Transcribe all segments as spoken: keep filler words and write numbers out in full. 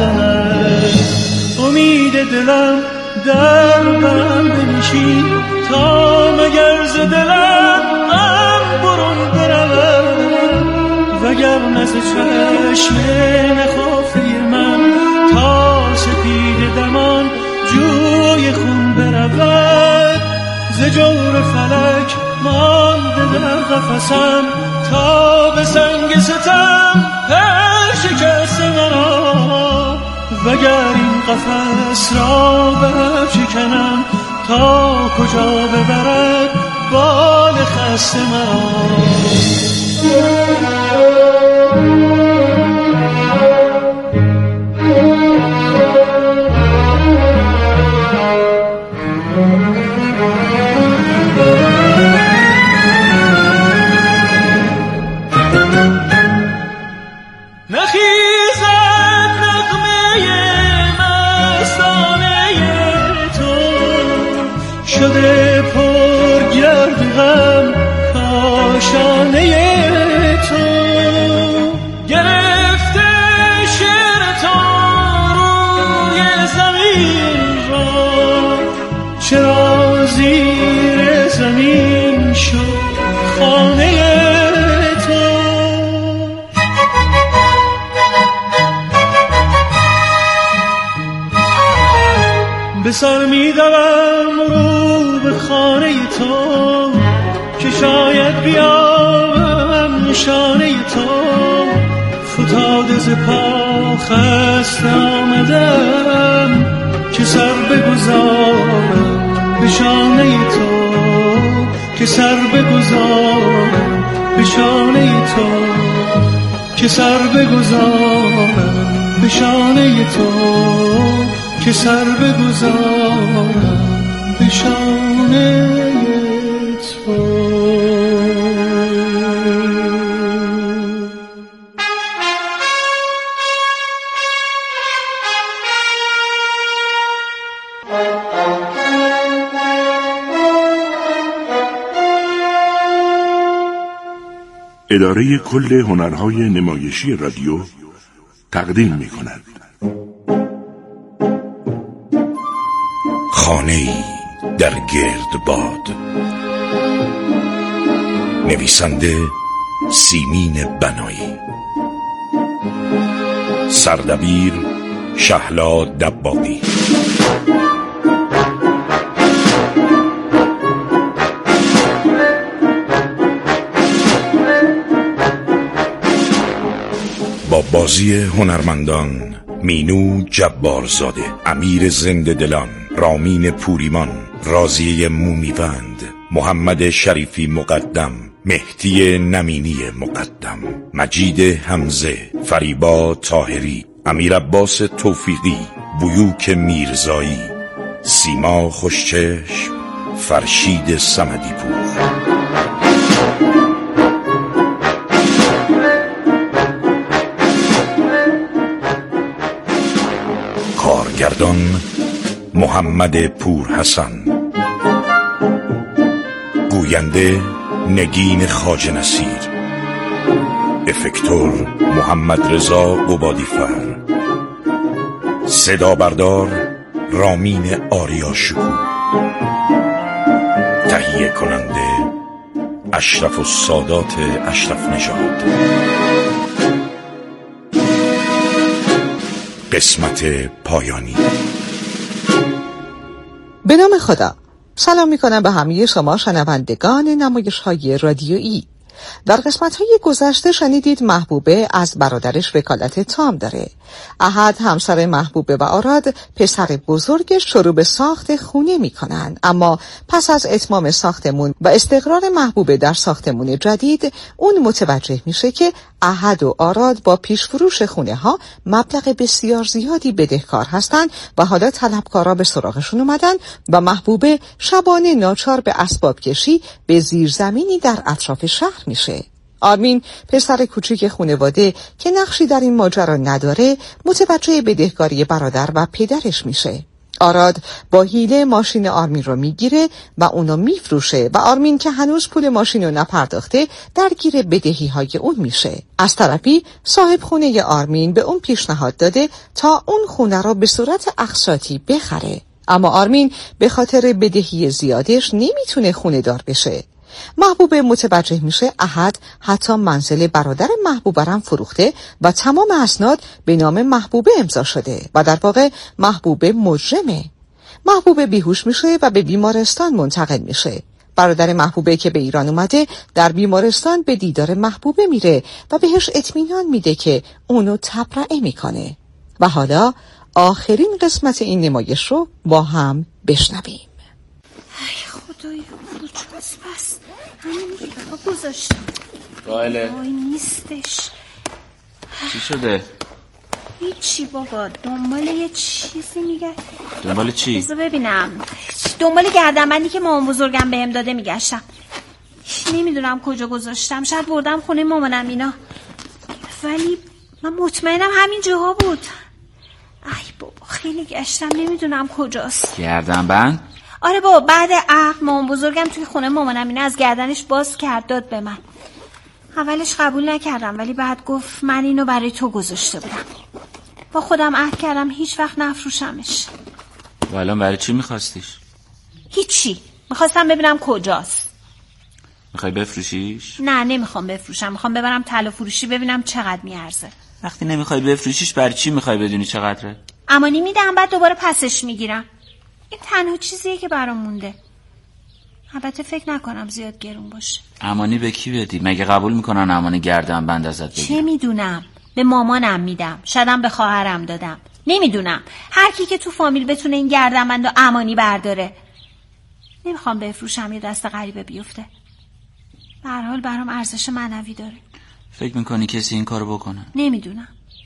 بزند. امید دلم در بم بنشین تا مگر ز دلم غم برون برود، وگر نز چشم نخافته من تا سپید دمان جوی خون برود. ز جور فلک مانده در قفسم تا به سنگ ستم پر شکسته مرا، وگر این قفس را برشکنم تا کجا ببرد بال خسته مرا. شده پر گرد غم کاشانه تو، گرفته شعر تو روی زمین را، چرا زیر زمین شد خانه تو. به سر می دوم رو به خانه تو که شاید بیابم نشانه تو. فتاده ز پا خسته آمدم که سر بگذارم به شانه تو، که سر بگذارم به شانه تو، که سر بگذارم به شانه تو، که سر بگذارم به شانه تو. اداره کل هنرهای نمایشی رادیو تقدیم می کند خانه‌ای در گرد باد. نویسنده سیمین بنایی، سردبیر شهلا دباغی، با بازی هنرمندان مینو جبارزاده، امیر زنده دلان، رامین پوریمان، راضیه مومیوند، محمد شریفی مقدم، مهدی نمینی مقدم، مجید حمزه، فریبا طاهری، امیر عباس توفیقی، بیوک میرزایی، سیما خوشچشم، فرشید صمدی پور. کارگردان محمد پور حسن، گوینده نگین خواجه نصیر، افکتور محمد رضا قبادیفر، صدا بردار رامین آریاشکو، تهیه کننده اشرف السادات اشرف نژاد. قسمت پایانی. به نام خدا. سلام می کنم به همه شما شنوندگان نمایش های رادیویی. در قسمت های گذشته شنیدید محبوبه از برادرش وکالت تام داره. احد همسر محبوبه و آراد پسر بزرگش شروع به ساخت خونه می کنن. اما پس از اتمام ساختمون و استقرار محبوبه در ساختمون جدید، اون متوجه میشه که احد و آراد با پیشفروش خونه ها مبلغ بسیار زیادی بدهکار هستن و حالا طلبکارا به سراغشون اومدن و محبوبه شبانه ناچار به اسباب کشی به زیرزمینی در اطراف شهر میشه. آرمین پسر کوچیک خانواده که نقشی در این ماجرا نداره متوجه بدهکاری برادر و پدرش میشه. آراد با حیله ماشین آرمین رو میگیره و اونو میفروشه و آرمین که هنوز پول ماشین رو نپرداخته درگیر بدهی های اون میشه. از طرفی صاحب خونه آرمین به اون پیشنهاد داده تا اون خونه رو به صورت اقساطی بخره، اما آرمین به خاطر بدهی زیادش نمیتونه خونه دار بشه. محبوبه متوجه میشه احد حتی منزل برادر محبوبه رم فروخته و تمام اسناد به نام محبوبه امضا شده و در واقع محبوبه مجرمه. محبوبه بیهوش میشه و به بیمارستان منتقل میشه. برادر محبوبه که به ایران اومده در بیمارستان به دیدار محبوبه میره و بهش اطمینان میده که اونو تبرئه میکنه. و حالا آخرین قسمت این نمایش رو با هم بشنویم. ای خدایا بروچوز بس همین که گذاشتم راهله وای نیستش. چی شده؟ هیچی بابا، دنبال یه چیزی میگه. دنبال چی؟ بذار ببینم. دنبال گردنبندی که مامان بزرگم بهم داده میگشتم. نمیدونم کجا گذاشتم، شاید بردم خونه مامانم اینا، ولی من مطمئنم همین جاها بود. ای بابا خیلی گشتم نمیدونم کجاست. گردنبند؟ آره بابا، بعد عقد مامان بزرگم توی خونه مامانم اینا از گردنش باز کرد داد به من. اولش قبول نکردم ولی بعد گفت من اینو برای تو گذاشته بودم. با خودم عهد کردم هیچ وقت نفروشمش. و الان برای چی میخواستیش؟ هیچی، میخواستم ببینم کجاست. میخوای بفروشیش؟ نه نمیخوام بفروشم، میخوام ببرم طلا فروشی ببینم چقدر میارزه. وقتی نمیخوای بفروشیش برای چی میخوای بدونی چقدره؟ امانی میدم بعد دوباره پسش میگیرم. این تنها چیزیه که برام مونده. البته فکر نکنم زیاد گرون باشه. امانی به کی بدی؟ مگه قبول میکنن امانی گردنبند ازت بگیرن؟ چه میدونم، به مامانم میدم، شایدم به خواهرم دادم، نمیدونم. هر کی که تو فامیل بتونه این گردنبندو امانی برداره. نمیخوام بفروشم یه دست غریبه بیفته. به هر حال برام ارزش معنوی داره. فکر میکنی کسی این کارو بکنه؟ نمیدونم.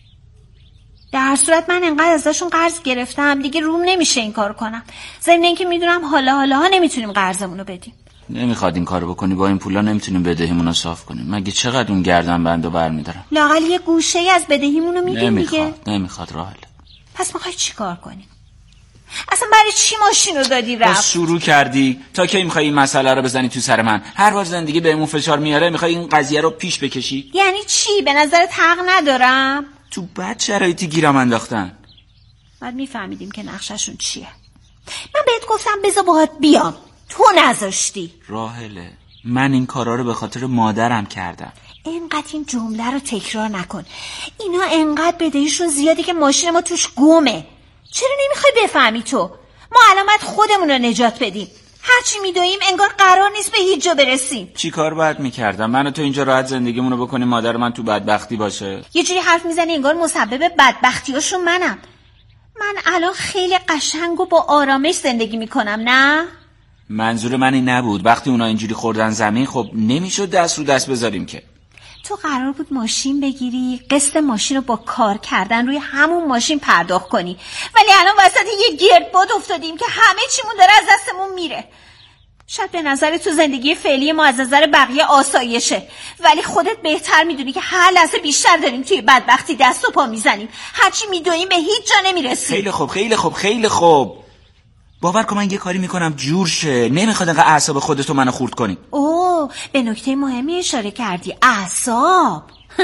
در هر صورت من انقدر ازشون قرض گرفتم دیگه روم نمیشه این کارو کنم. ضمن اینکه میدونم حالا حالا ها نمیتونیم قرضمونو بدیم. نمیخواد این کارو بکنی، با این پولا نمیتونیم بدهیمونو صاف کنیم. مگه چقدر اون گردنبندو برمیدارن؟ لااقل یه گوشه‌ای از بدهیمونو میدیم دیگه. نمیخواد نمیخواد راهل. پس میخوای چیکار کنیم؟ اصلا برای چی ماشینو دادی رفت؟ باز شروع کردی. تا کی میخوای این مسئله رو بزنی تو سر من؟ هر بار زندگی بهمون فشار میاره میخوای این قضیه رو پیش بکشی؟ یعنی چی؟ به نظرت حق ندارم؟ تو بد شرایطی گیرم انداختن. بعد میفهمیدیم که نقششون چیه. من بهت گفتم بذار باهات بیام، تو نذاشتی. راهله، من این کارا رو به خاطر مادرم کردم. اینقدر این جمله رو تکرار نکن. اینا انقدر بدهیشون زیاده که ماشین ما توش گمه. چرا نمیخوای بفهمی تو؟ ما الان باید خودمون رو نجات بدیم. هرچی میدویم انگار قرار نیست به هیچ جا برسیم. چی کار باید میکردم؟ من و تو اینجا راحت زندگیمونو بکنیم، مادر من تو بدبختی باشه؟ یه جوری حرف میزنی انگار مسبب بدبختیاشون منم. من الان خیلی قشنگ و با آرامش زندگی میکنم، نه؟ منظور من این نبود. وقتی اونا اینجوری خوردن زمین خب نمیشد دست رو دست بذاریم که. تو قرار بود ماشین بگیری، قسط ماشین رو با کار کردن روی همون ماشین پرداخت کنی، ولی الان وسط یه گردباد افتادیم که همه چیمون داره از دستمون میره. شاید به نظر تو زندگی فعلی ما از نظر بقیه آسایشه، ولی خودت بهتر میدونی که هر لحظه بیشتر داریم توی بدبختی دست و پا میزنیم. هرچی میدونیم به هیچ جا نمیرسیم. خیلی خوب خیلی خوب خیلی خوب. باور کن من یه کاری میکنم جور شه. نمیخواد انقدر اعصاب خودتو منو خورد کنی. اوه به نکته مهمی اشاره کردی، اعصاب.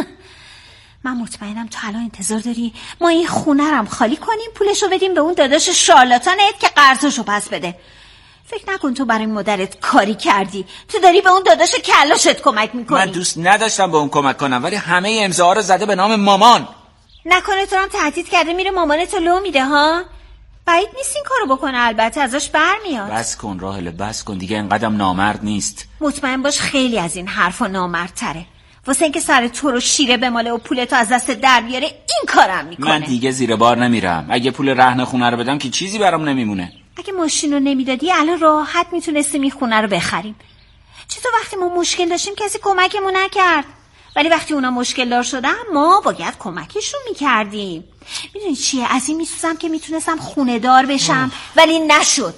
من مطمئنم تو الان انتظار داری ما این خونه رم خالی کنیم، پولشو بدیم به اون داداش شارلاتانت که قرضشو پس بده. فکر نکن تو برای مادرت کاری کردی، تو داری به اون داداش کلاشت کمک میکنی. من دوست نداشتم به اون کمک کنم، ولی همه امضاها رو زده به نام مامان. نکنه تو هم تهدید کرده میره مامانتو لو میده ها؟ بعید نیست این کارو بکنه، البته ازش برمیاد. بس کن راهله بس کن دیگه، اینقدرم نامرد نیست. مطمئن باش خیلی از این حرفا نامردتره. واسه اینکه سر تو رو شیره بماله و پولتو از دست در بیاره این کارم میکنه. من دیگه زیر بار نمیرم. اگه پول رهن خونه رو بدم که چیزی برام نمیمونه. اگه ماشین رو نمیدادی الان راحت میتونستیم این خونه رو بخریم. چطور وقتی ما مشکل داشتیم کسی کمکمون نکرد، ولی وقتی اونا مشکل دار شدن ما باید کمکشون میکردیم. میدونی چیه؟ از این میسوزم که میتونستم خونه دار بشم آه. ولی نشد.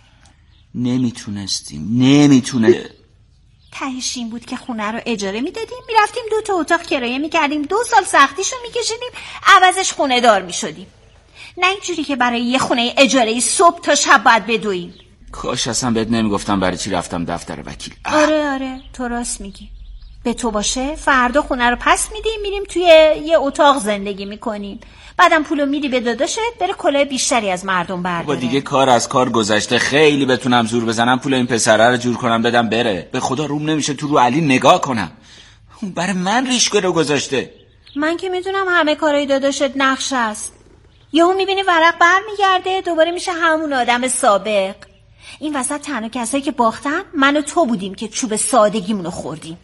نمیتونستیم نمیتونه تهش این بود که خونه رو اجاره میدادیم، میرفتیم دو تا اتاق کرایه میکردیم، دو سال سختیشو میکشیدیم، عوضش خونه دار میشدیم. نه اینجوری که برای یه خونه اجاره صبح تا شب باید بدویم. کاش اصلا بهت نمیگفتم برای چی رفتم دفتر وکیل. آره آره تو راست میگی. به تو باشه فردا خونه رو پس میدیم میریم توی یه اتاق زندگی میکنیم، بعدم پولو میدی به داداشت بره کلاه بیشتری از مردم برداره. با دیگه کار از کار گذشته، خیلی بتونم زور بزنم پول این پسره رو جور کنم بدم بره. به خدا روم نمیشه تو رو علی نگاه کنم، اون برای من ریشک رو گذاشته. من که میدونم همه کارهای داداشت نقش است، یهو میبینی ورق برمیگرده دوباره میشه همون آدم سابق. این وسط تنها کسایی که باختن من و تو بودیم که چوب سادگیمونو خوردیم.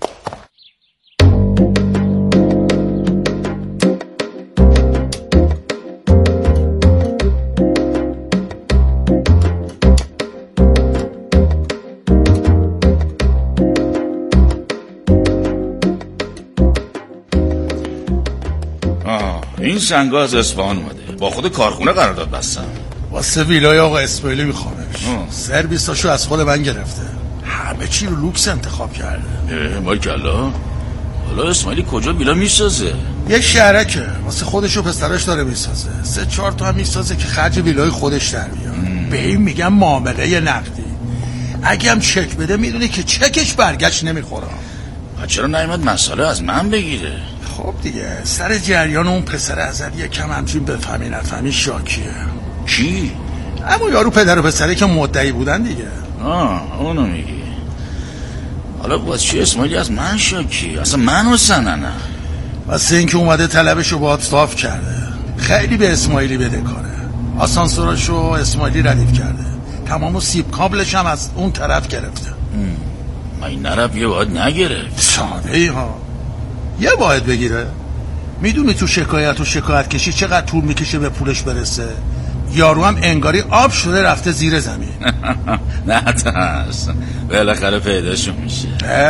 این سنگا از اصفهان اومده، با خود کارخونه قرارداد بستم. واسه ویلای آقا اسماعیلی میخوامش. سرویساشو از خود من گرفته، همه چی رو لوکس انتخاب کرده. مایکالله حالا اسماعیلی کجا ویلا میسازه؟ یه شهرکه واسه خودش و پسرش داره میسازه، سه چهار تا هم میسازه که خرج ویلای خودش در بیاد. به این میگم معامله نقدی، اگه هم چک بده میدونه که چکش برگشت نمیخوره. چرا نیامد مسئله از من بگیره؟ خب دیگه سر جریان اون پسر ازلی کم همچین بفهمی نفهمی شاکیه. کی؟ اما یارو پدر و پسره که مدعی بودن دیگه. آه اونو میگی. حالا باز چی اسماعیلی از من شاکی؟ اصلا منو سننه. واسه این که اومده طلبشو باهات صاف کرده، خیلی به اسماعیلی بده کاره. آسانسوراشو اسماعیلی ردیف کرده، تمام سیب کابلش هم از اون طرف گرفته. ما این نرف یه باید نگرفت. ساده ای ها یه باید بگیره. میدونی تو شکایت و شکایت کشی چقدر طول میکشه به پولش برسه؟ یارو هم انگاری آب شده رفته زیر زمین. نه ترس، بالاخره پیداشون میشه.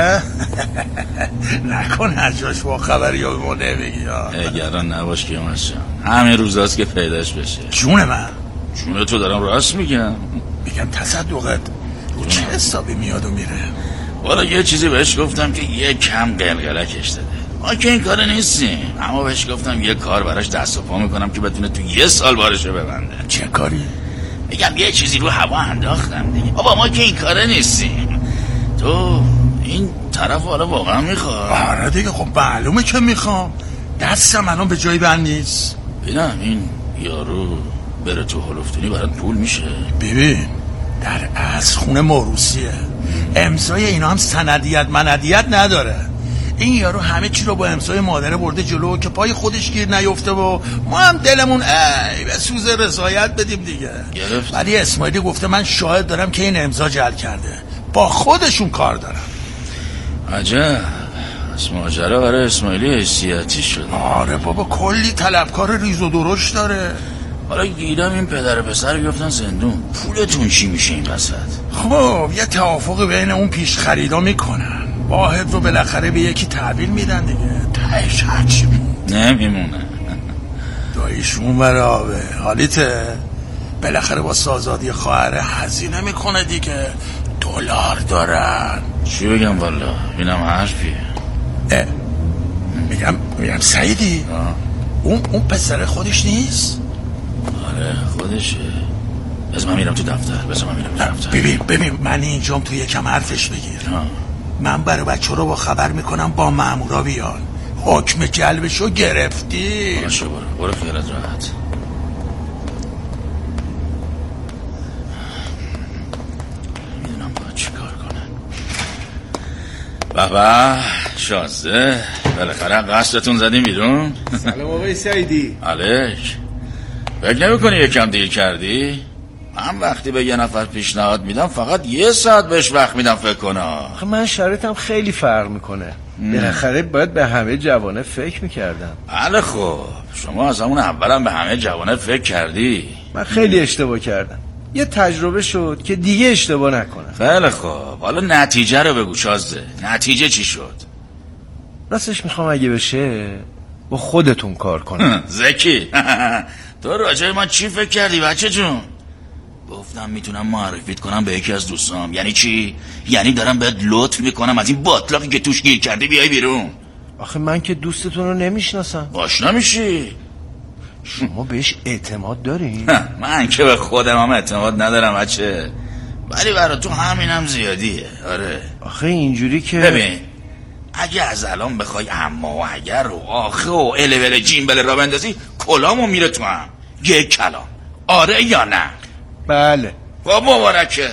نکن هرجاش با خبری ها به ما نمیگی. اگران نباش که ماشم همین روزاست که پیداش بشه. جون من جون تو دارم راست میگم. میگم تصدقت رو چه حسابی میاد و میره؟ والا یه چیزی بهش گفتم که یه کم قلقلکش داده. ما که این کار نیستیم، اما بهش گفتم یه کار براش دست و پا میکنم که بتونه تو یه سال بارشو ببنده. چه کاری؟ میگم یه چیزی رو هوا انداختم دیگه. بابا ما که این کار نیستیم. تو این طرف حالا واقعا میخواد؟ آره دیگه خب معلومه که میخوام، دستم الان به جایی بند نیست. ببینم این یارو بره تو هلوفتونی برات پول میشه؟ ببین در اصل خونه موروثیه، امضای اینا هم سندیت مندیت نداره. این یارو همه چی رو با امضای مادره برده جلو که پای خودش گیر نیفته و ما هم دلمون ای به سوز رضایت بدیم دیگه. گرفت. ولی اسماعیلی گفته من شاهد دارم که این امضا جعل کرده، با خودشون کار دارم. عجب، از ماجرا برای اسماعیلی حیثیتی شده. آره بابا کلی طلبکار ریز و درشت داره. حالا گیرم این پدر پسر بیفتن زندون، پولتون چی میشه این وسط؟ خب یه توافق بین اون پیش خریدا میکنن، واحد رو بالاخره به یکی تحویل میدن دیگه، تهش هرچی نمیمونه. داییشون برابه حالیته بالاخره با سازادی خواهره هزینه میکنه دیگه، دلار دارن. چی بگم والا اینم حرفیه. میگم میگم سعیدی اون اون پسر خودش نیست؟ آره خودشه. بذار من میرم تو دفتر. بذار من میرم تو دفتر. ببین ببین من اینجام تو یکم حرفش بگیر. آه. من برای بچه رو با خبر میکنم با مامورا بیان، حکم جلبشو گرفتی. باشه برو برو خیالت راحت. میدونم باید چی کار کنن. به به شازده بالاخره قصدتون زدیم بیرون. سلام آقای سعیدی. علیک. فکر نمی‌کنی یکم دیر کردی؟ من وقتی به یه نفر پیشنهاد میدم فقط یه ساعت بهش وقت میدم فکر کنه. آخه من شرایطم خیلی فرق میکنه، بالاخره باید به همه جوانه فکر میکردم. بله خب شما از همون اولم به همه جوانه فکر کردی. من خیلی اشتباه کردم، یه تجربه شد که دیگه اشتباه نکنم. خیلی خب حالا نتیجه رو بگو شازده، نتیجه چی شد؟ راستش میخوام اگه بشه با خودتون کار کنم. زکی تو راجع من چی فکر کردی بچه جون؟ گفتم میتونم معرفیت کنم به یکی از دوستام. یعنی چی؟ یعنی دارم بهت لطف میکنم از این باطلاقی که توش گیر کردی بیای بیرون. آخه من که دوستتون رو نمیشناسم. آشنا میشی؟ شما بهش اعتماد داری؟ من که به خودم هم اعتماد ندارم بچه، ولی برای تو همینم زیادیه. آره آخه اینجوری که ببین اگه از الان بخوای اما و اگر و آخه و الول جیمبل را بندازی کلامو میره تو هم. یک کلام آره یا نه؟ بله. با مبارکه.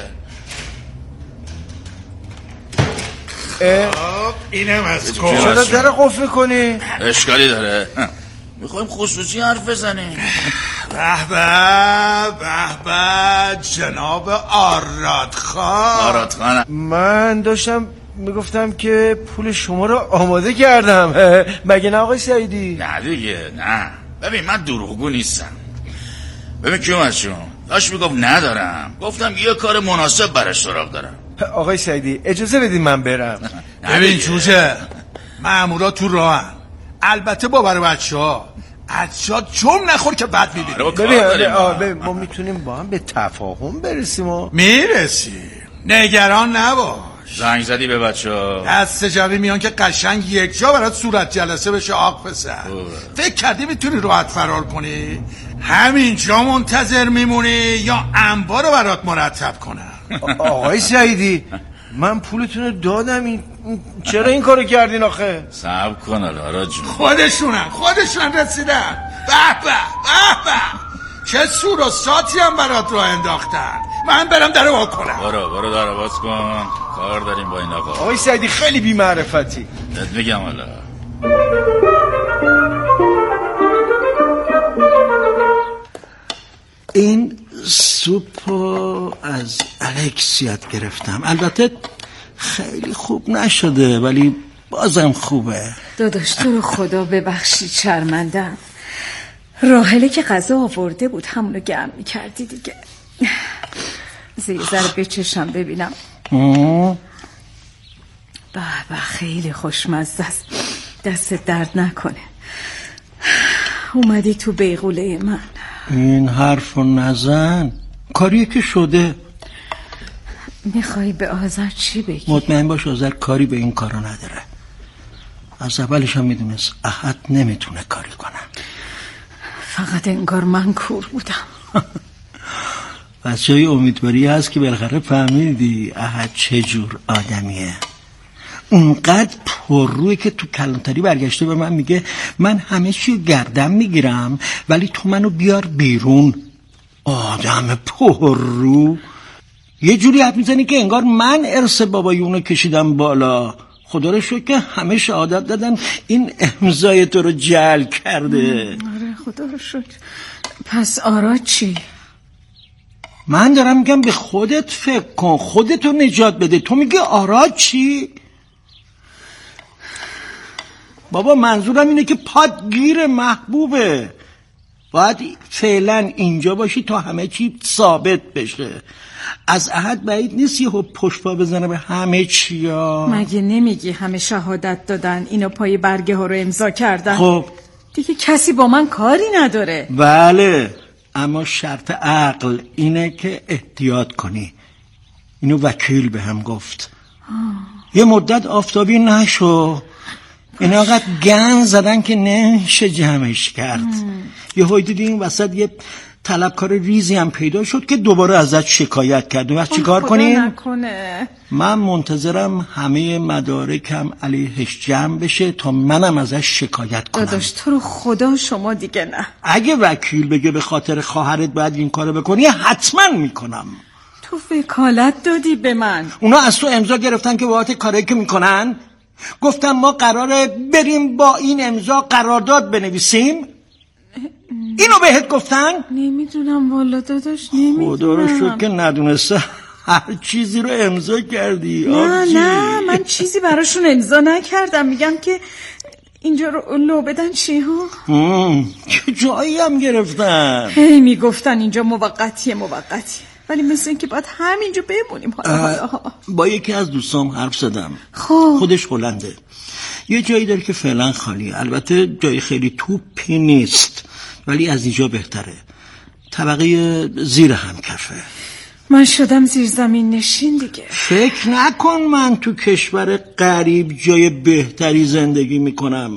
اینم از چرا در قفل کنی؟ اشکالی داره؟ میخوایم خصوصی حرف بزنیم. به به به به جناب آراد خان. آراد خان من داشتم میگفتم که پول شما رو آماده کردم. مگه نه آقای سعیدی؟ نه دیگه نه. ببین من دروغگو نیستم. ببین کیومرث داشت میگفت ندارم، گفتم یه کار مناسب براش سراغ دارم. آقای سعیدی اجازه بدید من برم. ببین چوچه مامورا تو راهن، البته با برای بچه ها عطشاد چون نخور که بد میبینی. ببین ما میتونیم با هم به تفاهم برسیم و میرسیم، نگران نباش. زنگ زدی به بچه ها؟ دست جوی میان که قشنگ یک جا برات صورت جلسه بشه. آق پسر فکر کردی میتونی راحت فرار کنی؟ همینجا منتظر میمونی یا انبار رو برات مرتب کنم؟ آقای سعیدی من پولتون رو دادم، این چرا این کارو کردین آخه؟ صبر کن آراد جون. خودشونن خودشونن رسیدن. به به به به چه سور و ساتی هم برات راه انداختن. من برم در وا کنم. برو برو در باز کن، کار داریم با این آقا. آقای سعیدی خیلی بی معرفتی. بهت میگم حالا. این سوپو از الکس یاد گرفتم، البته خیلی خوب نشده ولی بازم خوبه. داداش تو رو خدا ببخشید شرمندم. راحله که غذا آورده بود همونو گرم میکردی دیگه. زیر ذره بچشم ببینم. به به خیلی خوشمزه است، دست درد نکنه. اومدی تو بیغوله من. این حرفو نزن، کاریه که شده. میخوای به آذر چی بگی؟ مطمئن باش آذر کاری به این کارا نداره. از اولش هم میدونست احد نمیتونه کاری کنه. فقط انگار من کور بودم. بچه های امیدواری هست که بالاخره فهمیدی احد چه جور آدمیه. اونقدر پر روی که تو کلانتری برگشته به من میگه من همه چی گردم میگیرم ولی تو منو بیار بیرون. آدم پر رو یه جوری حرف میزنی که انگار من ارث بابایونو کشیدم بالا. خدا رو شکر که همه شهادت دادن این امضای تو رو جعل کرده. آره خدا رو شکر. پس آراد چی؟ من دارم میگم به خودت فکر کن، خودتو نجات بده. تو میگه آراد چی؟ بابا منظورم اینه که پات گیر محبوبه. باید فعلا اینجا باشی تا همه چی ثابت بشه. از احد بعید نیست یه پشت پا بزنه به همه چیا. مگه نمیگی همه شهادت دادن اینو پای برگه ها رو امضا کردن؟ خب دیگه کسی با من کاری نداره. بله اما شرط عقل اینه که احتیاط کنی. اینو وکیل به هم گفت. آه. یه مدت آفتابی نشو. این آقا گن زدن که نمیشه جمعش کرد. یه های دیدی این وسط یه طلبکار ریزی هم پیدا شد که دوباره ازت شکایت کرد. و چی کار کنیم؟ نکنه. من منتظرم همه مدارکم علیهش جمع بشه تا منم ازش شکایت کنم. داداش تو رو خدا شما دیگه نه. اگه وکیل بگه به خاطر خواهرت باید این کارو بکنی حتما میکنم. تو وکالت دادی به من. اونا از تو امضا گرفتن که باهات کاری که میکنن. گفتم ما قراره بریم با این امضا قرارداد بنویسیم. اینو بهت گفتن؟ نمیدونم والا داداش نمیدونم. خدا رو شکر که ندونسته هر چیزی رو امضا کردی. نه آبجی. نه من چیزی براشون امضا نکردم. میگم که اینجا رو لو بدن چی ها؟ چه جایی هم گرفتن؟ هی میگفتن اینجا موقتیه موقتیه ولی مثل این که باید همینجا بمونیم. حالا با یکی از دوستام حرف زدم. خب خودش هلنده. یه جایی داره که فعلا خالیه. البته جای خیلی توپی نیست ولی از اینجا بهتره. طبقه زیر هم کفه. من شدم زیر زمین نشین دیگه. فکر نکن من تو کشور غریب جای بهتری زندگی میکنم.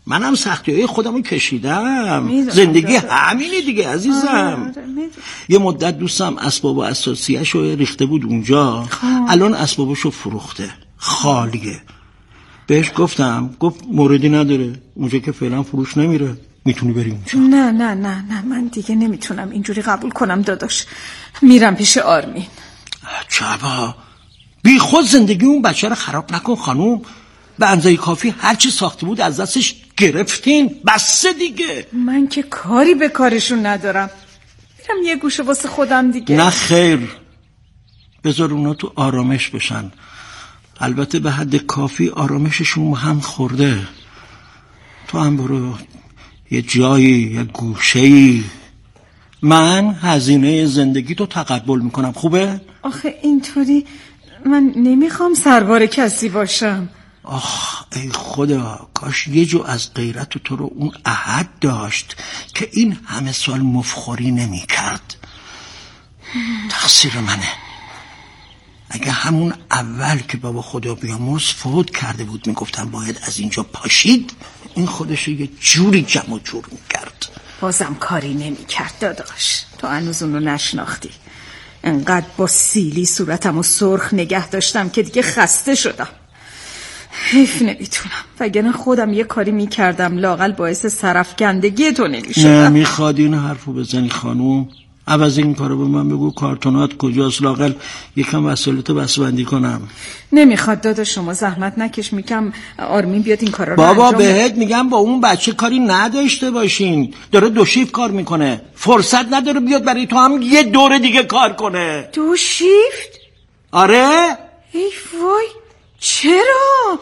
منم سختی‌های خودمو کشیدم. زندگی همینه دیگه عزیزم. یه مدت دوستم اسباب و اساسیه‌شو ریخته بود اونجا، الان اسبابشو فروخته، خالیه. بهش گفتم، گفت موردی نداره، اونجا که فعلا فروش نمیره، میتونی بری اونجا. نه نه نه نه من دیگه نمیتونم اینجوری قبول کنم داداش. میرم پیش آرمین. چبا بی خود زندگی اون بچه رو خراب نکن خانوم. به اندازه کافی هرچی ساخته بود از دستش گرفتین، بسه دیگه. من که کاری به کارشون ندارم، میرم یه گوشه واسه خودم دیگه. نه خیر، بذار اونا تو آرامش بشن. البته به حد کافی آرامششون هم خورده. تو هم برو یه جایی، یه گوشه‌ای. من هزینه زندگی تو تقبل میکنم، خوبه؟ آخه اینطوری من نمیخوام سربار کسی باشم. آخ ای خدا، کاش یه جو از غیرت تو رو اون احد داشت که این همه سال مفخوری نمی کرد. تقصیر منه. اگه همون اول که بابا خدا بیامرز فوت کرده بود میگفتم باید از اینجا پاشید، این خودش یه جوری جمع و جور میکرد. بازم کاری نمیکرد داداش. تو هنوز اونو نشناختی. انقدر با سیلی صورتمو سرخ نگه داشتم که دیگه خسته شدم. حیف نمیتونم، وگرنه خودم یه کاری میکردم لااقل باعث سرفکندگی تو نمیشدم. نمیخواد این حرفو بزنی خانوم. عوض این کارو به من بگو کارتونات کجاست، لااقل یکم وسایلتو بسبندی کنم. نمیخواد داداش، شما زحمت نکش، میگم آرمین بیاد این کارا رو بابا انجام بهت میگم با اون بچه کاری نداشته باشین. داره دو شیفت کار میکنه، فرصت نداره بیاد برای تو هم یه دور دیگه کار کنه. دو شیفت؟ آره. ای وای چرا؟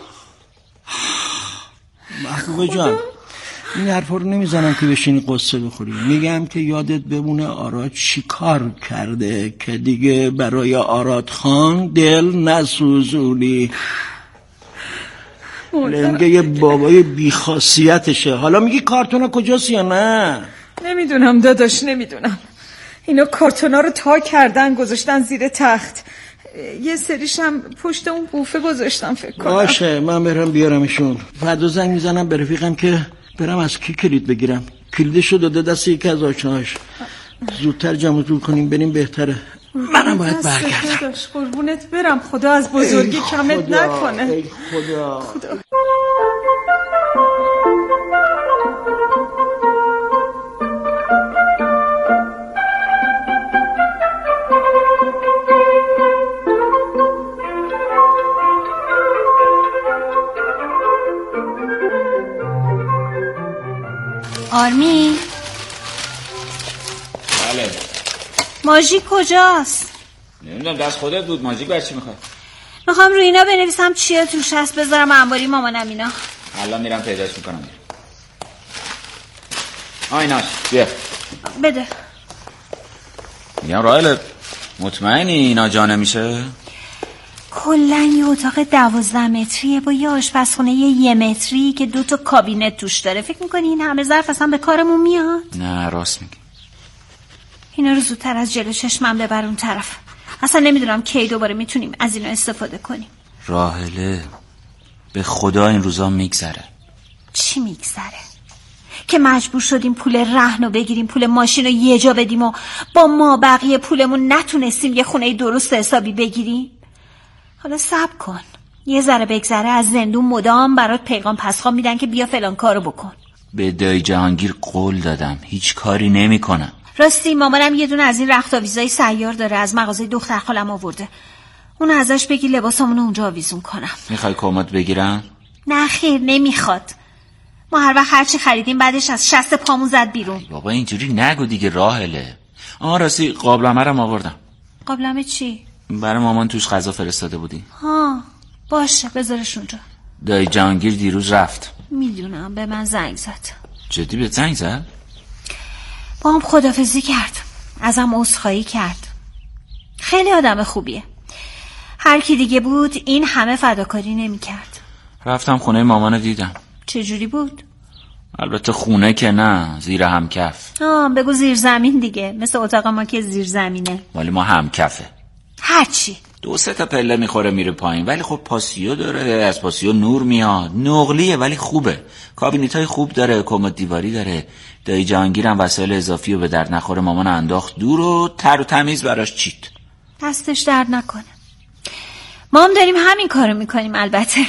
محبوبه جان این حرفا رو نمیزنم که بشینی قصه بخوری، میگم که یادت بمونه آراد چی کار کرده که دیگه برای آراد خان دل نسوزونی. لنگه یه بابای بیخاصیتشه. حالا میگی کارتونا کجاست یا نه؟ نمیدونم داداش، نمیدونم. اینا کارتونا رو تا کردن گذاشتن زیر تخت، یه سریشم پشت اون بوفه گذاشتم فکر کنم. باشه من برم بیارمشون. فردا زنگ میزنم به رفیقم که برم از کی کلید بگیرم. کلیدشو داده دست یکی از آشناهاش. زودتر جمع جور کنیم بریم بهتره. منم باید برگردم. قربونت برم، خدا از بزرگی کمت نکنه. ای خدا, خدا. آرمین بله. ماژیک کجاست؟ نمیدونم، دست خودت بود. ماژیک برای چی میخوای؟ میخوام روی اینا بنویسم چیه توش هست بذارم انباری مامانم اینا. الان میرم پیداش میکنم. آیناش بیا بده. میگم راهل مطمئنی اینا جا نمیشه؟ کلن یه اتاق دوازده متریه با یه آشپزخونه یه یه متری که دو تا کابینت توش داره. فکر میکنی این همه ظرف اصلا به کارمون میاد؟ نه راست میگی. اینا رو زودتر از جلو چشمم ببر اون طرف. اصلا نمیدونم کی دوباره میتونیم از اینا استفاده کنیم. راهله به خدا این روزا میگذره. چی میگذره؟ که مجبور شدیم پول رهن رو بگیریم، پول ماشین رو یه جا بدیم و با ما بقیه پولمون نتونستیم یه خونه درست حسابی بگیریم. حالا صبر کن یه ذره بگذره، از زندون مدام برات پیغام پسخواب میدن که بیا فلان کارو بکن. به دایی جهانگیر قول دادم هیچ کاری نمی کنم. راستی مامانم یه دونه از این رخت آویزای سیار داره، از مغازه دختر خالم آورده. اون ازش بگی لباسامونو اونجا آویزون کنم. میخوای کمد بگیرم؟ نه خیر نمیخواد. ما هر وقت هرچی خریدیم بعدش از شست پامون زد بیرون. بابا اینجوری نگو دیگه راهله. آه راستی قابلمه رم آوردم. قابلمه چی؟ برای مامان توش غذا فرستاده بودی. ها باشه بذارش اونجا. دایی جهانگیر دیروز رفت. میدونم به من زنگ زد. جدی به زنگ زد؟ با هم خدافزی کرد، ازم عذرخواهی کرد. خیلی آدم خوبیه. هر کی دیگه بود این همه فداکاری نمی کرد. رفتم خونه مامانو دیدم. چجوری بود؟ البته خونه که نه، زیر همکف. آه بگو زیر زمین دیگه، مثل اتاق ما که زیر زمینه. ولی ما همکفه. هرچی دو سه تا پله میخوره میره پایین، ولی خب پاسیو داره، از پاسیو نور میاد، نقلیه ولی خوبه، کابینت های خوب داره، کمد دیواری داره. دایی جهانگیرم وسایل اضافی و به درد نخوره مامان انداخت دور و تر و تمیز براش چید. دستش درد نکنه. ما هم داریم همین کارو میکنیم. البته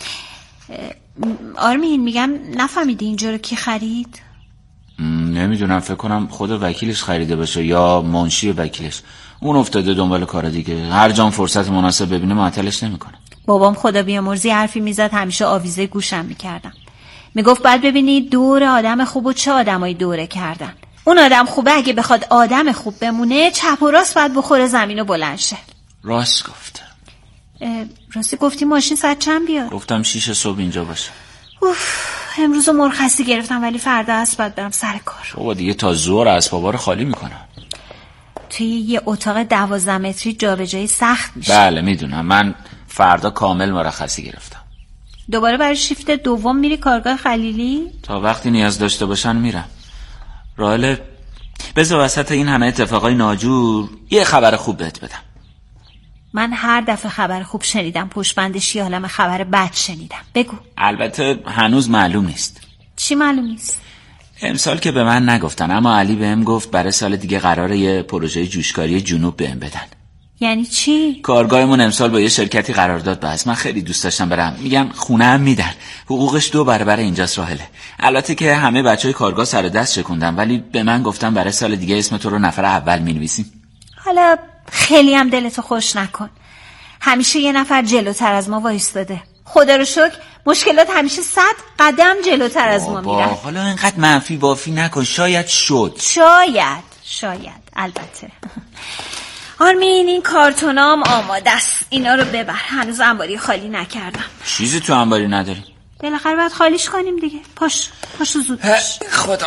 آرمین میگم نفهمیدی اینجا رو کی خرید؟ نمیدونم، فکر کنم خود وکیلش خریده باشه یا منشی وکیلش. اون افتاده دنبال کار دیگه، هر جام فرصت مناسب ببینه معطلش نمیکنه. بابام خدا بیامرزی حرفی میزد همیشه آویزه گوشم میکردم. میگفت بعد ببینی دور آدم خوب و چه آدمای دوره کردن. اون آدم خوبه اگه بخواد آدم خوب بمونه چپ و راست باید بخوره زمین و بلند شه. راست گفته. راستی گفتی ماشین ساعت چند بیاد؟ گفتم شیش صبح اینجا باشه. اوف، امروز مرخصی گرفتم ولی فردا است باید برم سر کار. بابا دیگه تا ظهر اسبابا رو خالی میکنم. توی یه اتاق دوازده متری جابجایی سخت میشه. بله میدونم، من فردا کامل مرخصی گرفتم. دوباره برای شیفت دوم میری کارگاه خلیلی؟ تا وقتی نیاز داشته باشن میرم. راهل بذار وسط این همه اتفاقای ناجور یه خبر خوب بهت بدم. من هر دفعه خبر خوب شنیدم پشت بندش یه عالمه خبر بد شنیدم. بگو. البته هنوز معلوم نیست. چی معلوم نیست؟ امسال که به من نگفتن، اما علی بهم گفت برای سال دیگه قراره یه پروژه جوشکاری جنوب بهم بدن. یعنی چی؟ کارگاهمون امسال با یه شرکتی قرارداد بست. من خیلی دوست داشتم برم. میگن خونه هم میدن. حقوقش دو برابر اینجاست راهله. البته که همه بچهای کارگاه سر دست شکوندن، ولی به من گفتن برای سال دیگه اسم تو رو نفر اول مینویسیم. حالا خیلی هم دلتو خوش نکن. همیشه یه نفر جلوتر از ما وایستاده. خدا رو شکر مشکلات همیشه صد قدم جلوتر از ما میرن. حالا اینقدر منفی بافی نکن. شاید شد. شاید شاید البته. آرمین این کارتونام آماده است. اینا رو ببر. هنوز انباری خالی نکردم. چیزی تو انباری نداری؟ بالاخره باید خالیش کنیم دیگه. پاش پاشو زود باش. خدا.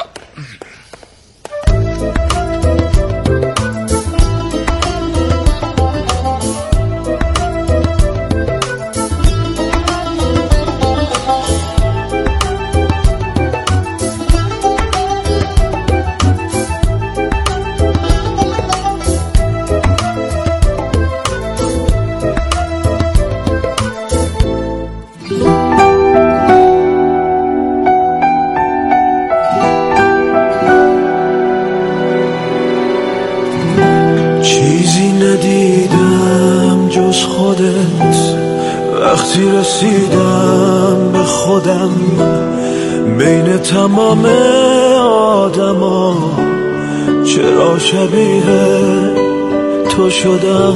وقتی رسیدم به خودم بین تمام آدما چرا شبیه تو شدم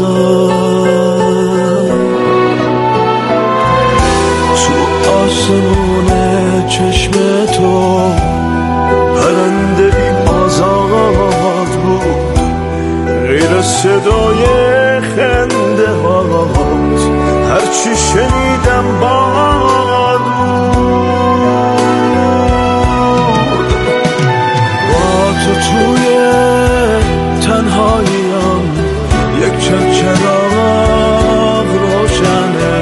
تو آسمون چشم تو پرنده ای آزاد بود غیر صدای خنده هات هرچی شنیدم باد بود با تو توی تنهاییم یک چراغ روشنه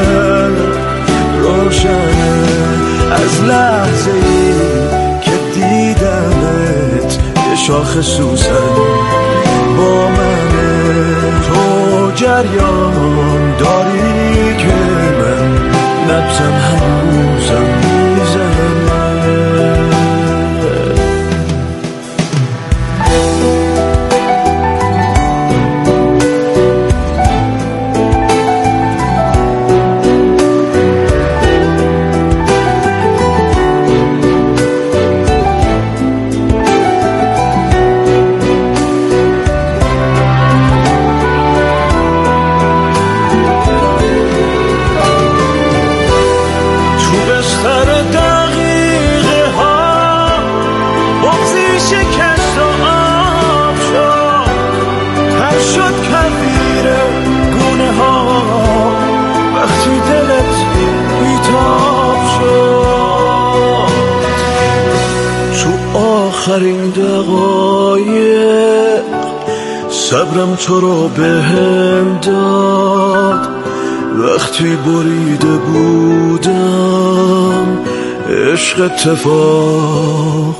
روشنه از لحظه ای که دیدمت یه شاخ سوسن با منه تو جریان داری که من نبزم هنوزم میزنه آخرین دقایق صبرم تو رو بهم داد وقتی بریده بودم عشق اتفاق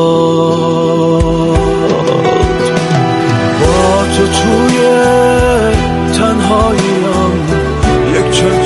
افتاد با تو توی های